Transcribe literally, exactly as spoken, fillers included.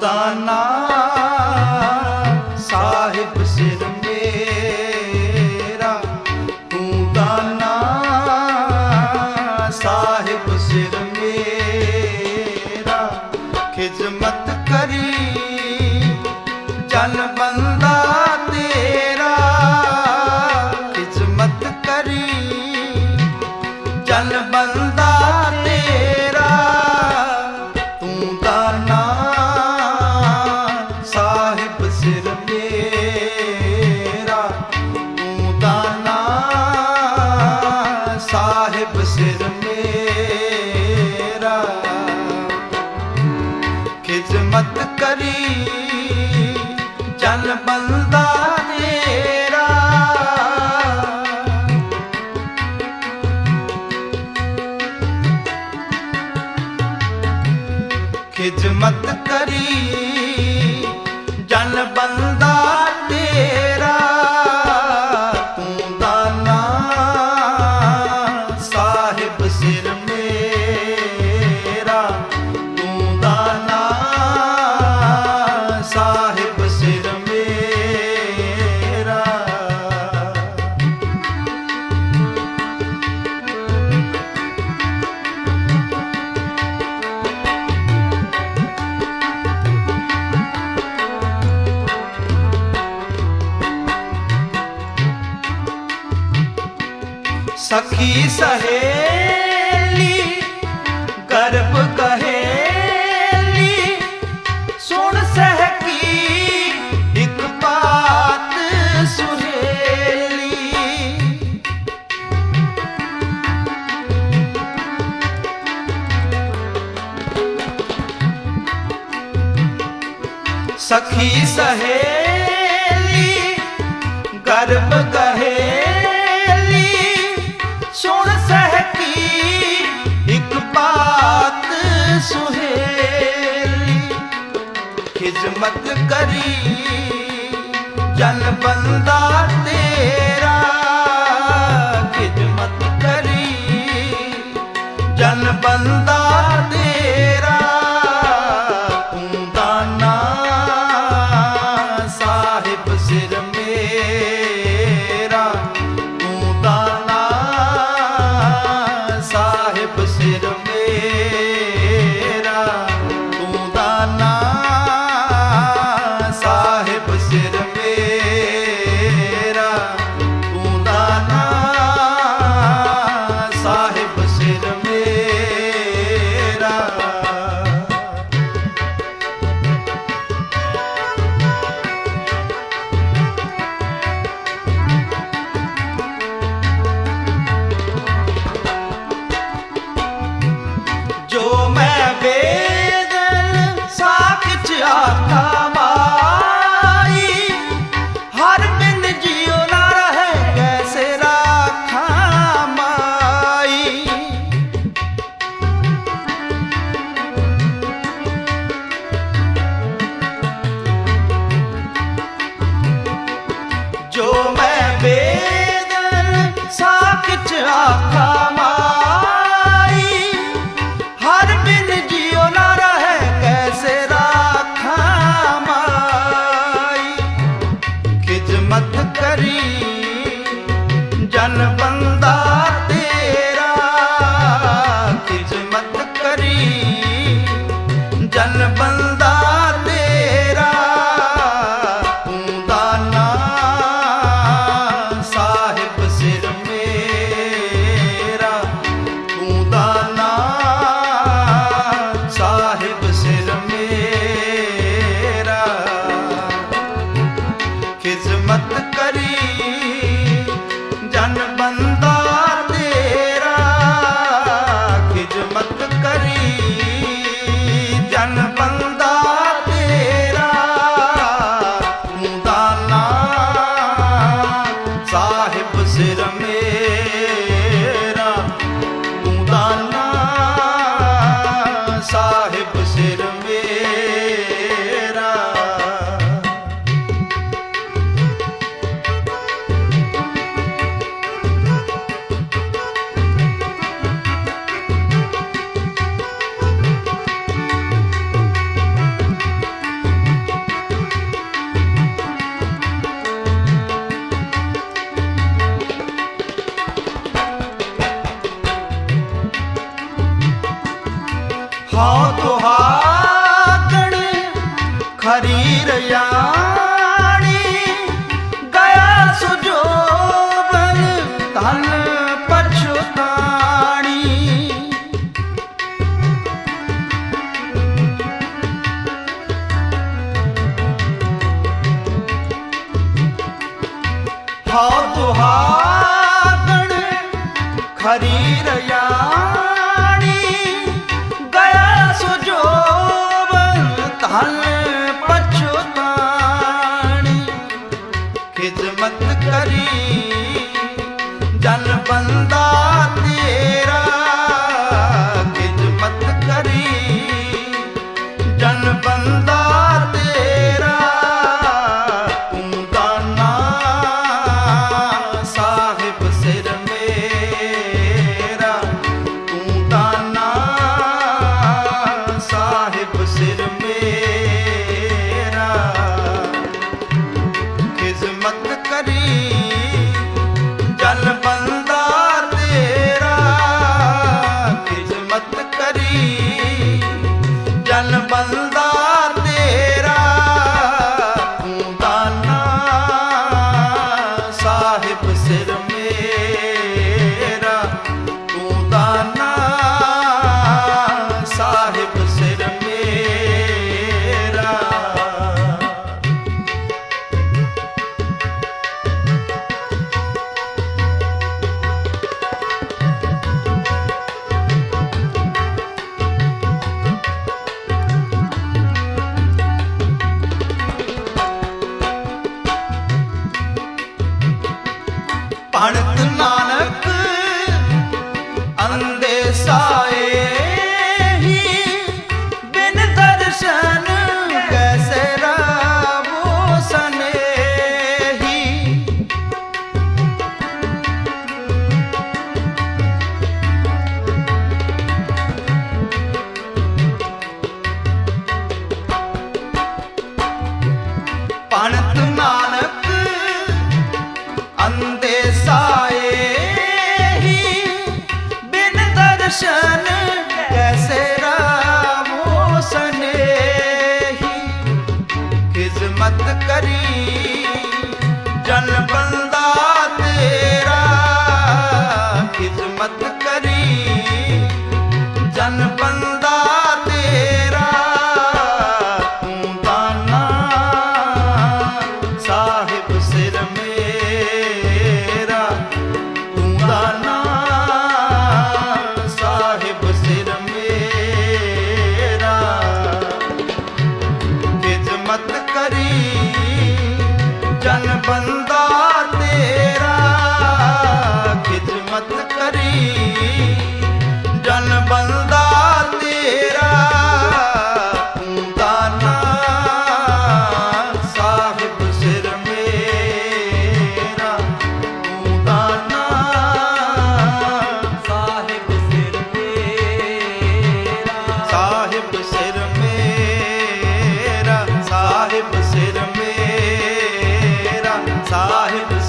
दाना साहिब सिर मेरा, तू दाना साहिब सिर मेरा। खिदमत करी जन बंदा तेरा, खिदमत करी जन बंदा तेरा। तू दाना साहिब सिर मेरा, तू दाना साहिब सिर मेरा। खिदमत करी जन बंदा तेरा। खिदमत करी जन बंदा तेरा। तू दाना साहिब सिर मेरा, तू दाना साहिब सिर मेरा। सखी सहेली गर्भ कहेली, सुन सहकी एक बात सुहेली। सखी सहेली गर्भ कहेली, सुन सहकी एक बात सुहेली। खिदमत करी जन बंदा तेरा, खिदमत करी जन बंदा तेरा। तू दाना साहिब सिर मेरा, तू दाना साहिब सिर मेरा, तू दाना साहिब सिर मेरा, तू दाना साहिब सिर मेरा। खरी रयाणी गया सुजोबन धन पछुताणी खिदमत करी जन बंदा तेरा खिदमत करी जन बंदा तेरा तू दाना साहिब सिर मेरा तू दाना साहिब सिर मेरा खिदमत करी जन बंदा तेरा खिदमत करी जन बंदा तेरा तू दाना साहिब सिर मेरा तू दाना साहिब सिर मेरा। पढ़त नानक अंधे साए ही बिन दर्शन कैसे रावो सनेही पढ़त नानक अंधे साए ही बिन दर्शन कैसे रावो सनेही खिदमत करी जन बंदा तेरा खिदमत करी जन बंदा तेरा तू दाना साहिब सिर मेरा तू दाना साहिब सिर मेरा खिदमत करी जन बंदा तेरा खिदमत करी जन बंदा तेरा तू दाना साहिब सिर मेरा तू दाना साहिब सिर मेरा साहिब सिर मेरा साहिब सिर मेरा साहिब